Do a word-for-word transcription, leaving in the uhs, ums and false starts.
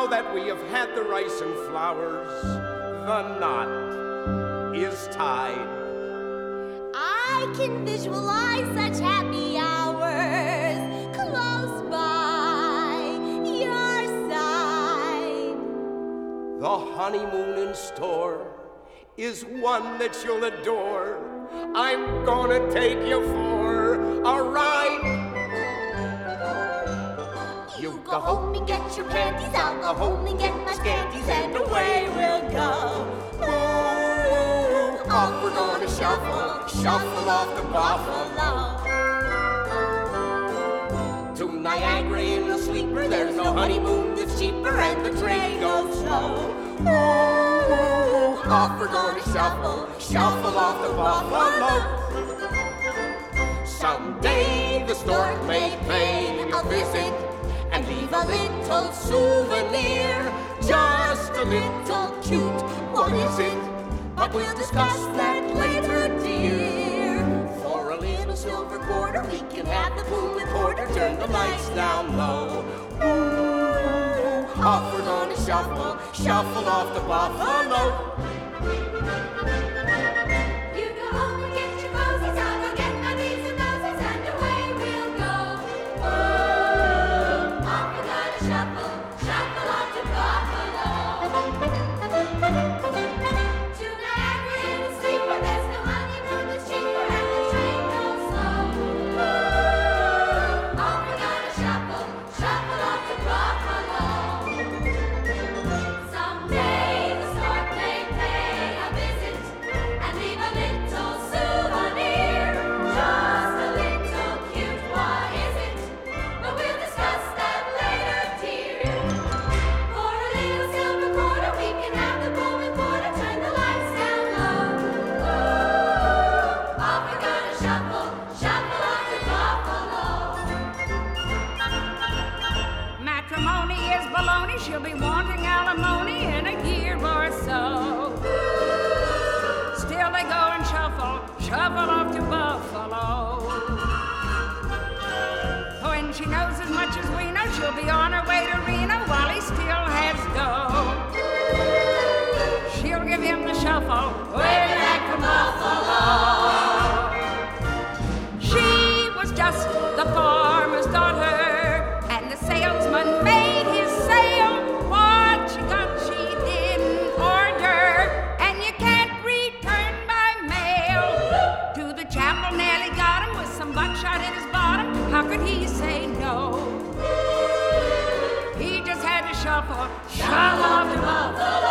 Now that we have had the rice and flowers, the knot is tied. I can visualize such happy hours close by your side. The honeymoon in store is one that you'll adore. I'm gonna take you for a ride. You go home and get your panties, I'll go home and get my scanties, and away we'll go. Ooh, off we're gonna shuffle, shuffle off to Buffalo. To Niagara in the sleeper, there's no honeymoon that's cheaper, and the train goes slow. Ooh, off we're gonna shuffle, shuffle off to Buffalo. Someday the stork may pay a visit and leave a little souvenir, just a little cute. What is it? But we'll discuss that later, dear. For a little silver quarter, we can have the pool reporter turn the lights down low. Ooh, off we're gonna shuffle, shuffle off to Buffalo. You go home and get your roses, I'll go get my beads and roses, and away we'll go. Ooh, off we're gonna shuffle, shuffle off to Buffalo. To Niagara in the sleeper, there's no honeymoon that's cheaper, and the train goes slow. Ooh, off we're gonna shuffle, shuffle off to Buffalo. Someday the stork may pay a visit and leave a little souvenir, just a little cute. What is it? But we'll discuss that later, dear. For a little silver quarter, we can have the pool reporter turn the lights down low. Ooh, off we're gonna shuffle, shuffle off to Buffalo. Matrimony is baloney, she'll be wanting alimony in a year or so. Still they go and shuffle, shuffle off to Buffalo. When she knows as much as we know, she'll be on her way to Reno while he still has dough. She'll give him the shuffle way back from Buffalo. She was just the farmer's daughter, and the salesman made his sale. What she got, she didn't order, and you can't return by mail. To the chapel, Nellie got him with some buckshot in his bottom. How could he say no? He just had to shuffle, shuffle off to Buffalo.